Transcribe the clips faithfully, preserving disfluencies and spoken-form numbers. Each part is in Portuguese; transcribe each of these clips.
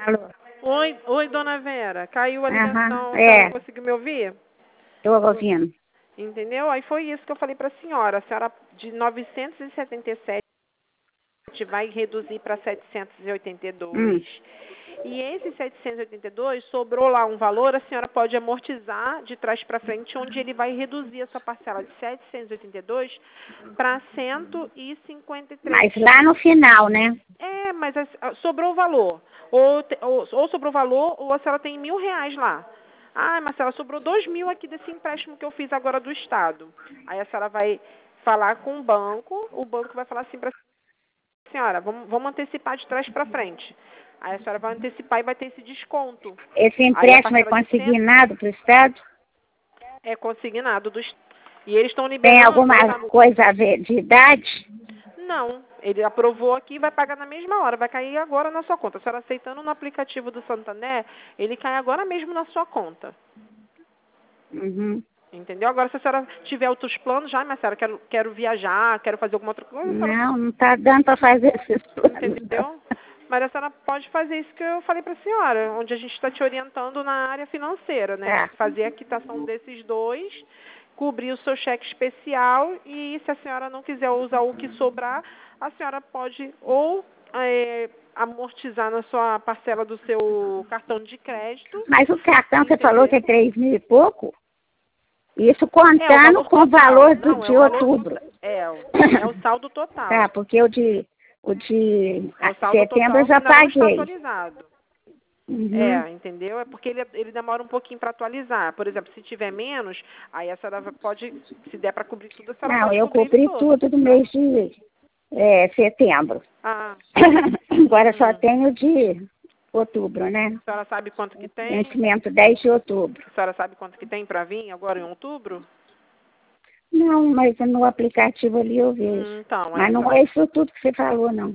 Alô? Oi, oi, dona Vera. Caiu a ligação, Aham, a senhora é, conseguiu me ouvir? estou ouvindo. Entendeu? Aí foi isso que eu falei para a senhora. A senhora, de novecentos e setenta e sete, vai reduzir para setecentos e oitenta e dois. Hum, E esse setecentos e oitenta e dois, sobrou lá um valor, a senhora pode amortizar de trás para frente, onde ele vai reduzir a sua parcela de setecentos e oitenta e dois para cento e cinquenta e três. mas lá no final, né? É, mas a- sobrou o valor. Ou, te- ou, ou sobrou o valor, ou a senhora tem mil reais lá. Ah, Marcela, sobrou dois mil aqui desse empréstimo que eu fiz agora do Estado. Aí a senhora vai falar com o banco, o banco vai falar assim para a senhora, vamos, vamos antecipar de trás para frente. Aí a senhora vai antecipar e vai ter esse desconto. Esse Aí a empréstimo é parcela de cem consignado para o Estado? é consignado do Estado. E eles estão Tem liberando, alguma sabe? coisa a ver de idade? Não, ele aprovou aqui e vai pagar na mesma hora, vai cair agora na sua conta. A senhora aceitando no aplicativo do Santander, ele cai agora mesmo na sua conta. Uhum. Entendeu? Agora, se a senhora tiver outros planos, já, minha senhora, quero, quero viajar, quero fazer alguma outra coisa, a senhora, Não, não está dando para fazer esses planos. entendeu? Mas a senhora pode fazer isso que eu falei para a senhora, onde a gente está te orientando na área financeira, né? Tá. Fazer a quitação desses dois, cobrir o seu cheque especial e se a senhora não quiser usar o que sobrar, a senhora pode ou é, amortizar na sua parcela do seu cartão de crédito, Mas o cartão você falou que entendeu? é três mil e pouco? Isso É, o contando valor com o total. valor do, Não, é de o valor. outubro. É, o- é o saldo Tá, total. porque o de, o de É ah, o saldo setembro eu total que já ainda não está paguei. atualizado. Uhum. É, entendeu? É porque ele, ele demora um pouquinho para atualizar. Por exemplo, se tiver menos, aí a senhora vai- pode, se der para cobrir tudo, a senhora Não, pode eu cobrir ele cobri todo. tudo do mês de é, setembro. Ah, Agora só uhum. tenho de outubro, né? A senhora sabe quanto que tem? Vencimento dez de outubro. A senhora sabe quanto que tem para vir agora em outubro? Não, mas no aplicativo ali eu vejo. Hum, então, aí Mas a não senhora... é isso tudo que você falou, não.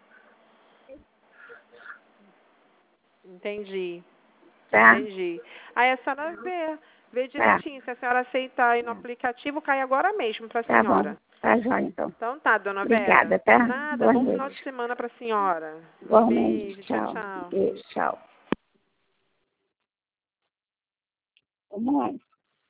Entendi, Tá? entendi. Aí a senhora vê, vê Tá. direitinho. Se a senhora aceitar aí no aplicativo, cai agora mesmo para a Tá bom. senhora. Tá jóia, então. Então tá, dona Vera. Obrigada, tá? Nada, Boa bom final de noite. semana para a senhora. Igualmente. Beijo, tchau, Tchau. tchau. Beijo, tchau. Amor.